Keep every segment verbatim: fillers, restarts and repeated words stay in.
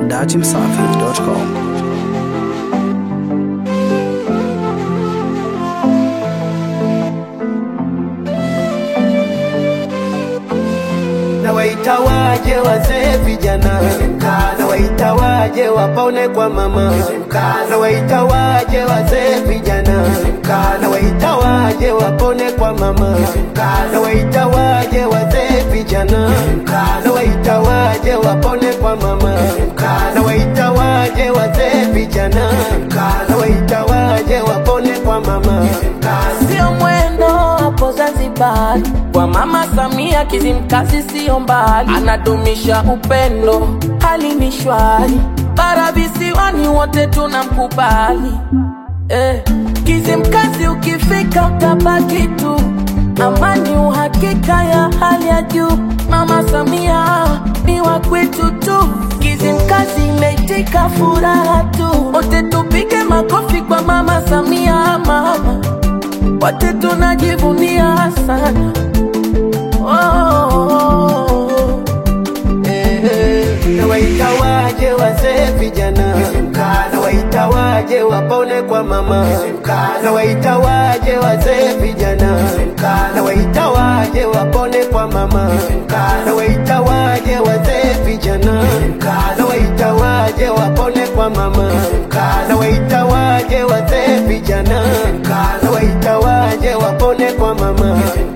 dati msafi dot com. Na waita waje wazee vijana, na waita waje wapone kwa mama, na waita waje wazee vijana, na waita waje wapone kwa mama, na waita waje wazee vijana, na waita waje wapone kwa mama, na waita waje wazee vijana, na waita waje wapone kwa mama. Sio mwendo hapo Zanzibar, kwa Mama Samia Kizimkazi sio mbali, anadumisha upendo, hali ni shwari, bara visiwani wote tunamkubali. Eh, Kizimkazi ukifika utabaki tu, amani uhakika ya hali ya juu. Mama Samia ni wa kwetu tu, Kizimkazi imeitika furaha tu, wote tupige makofi kwa Mama Samia. Mama wote tunajivunia sana. Oh, oh, oh. Eh, eh. Na waita waje wazee vijana, na waita waje wapone kwa mama, na waita waje wazee vijana, na waita waje wapone kwa mama, na waita waje wazee vijana, na waita waje wapone kwa mama, na waita waje wazee vijana, na waita waje wapone kwa mama.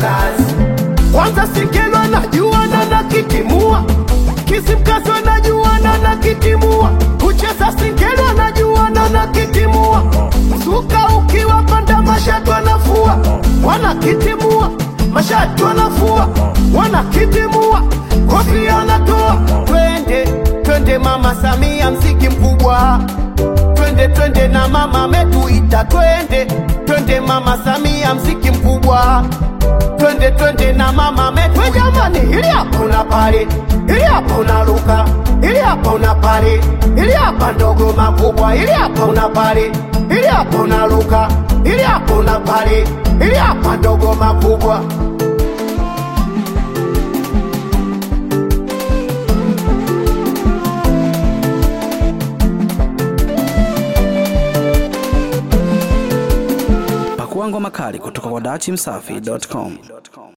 Kwanza Singelo najua na nakitimua, Kizimkazi najua na nakitimua, kucheza Singelo najua na nakitimua, suka ukiwa panda mashatu wanafua, wanakitimua, mashatu wanafua, wanakitimua, kofi anatoa. Twende, twende Mama Samia mziki mkubwa, twende twende na mama ametuita, twende, twende Mama Samia mziki mkubwa, twende twende na mama metu. We jamani, ili hapa una pale, ili hapa una luka, ili hapa una pale, ili hapa ndogo makubwa, ili hapa una pale, ili hapa una luka, ili hapa una pale, ili hapa ndogo makubwa. Pakua ngoma kali kutoka kwa dati msafi dot com.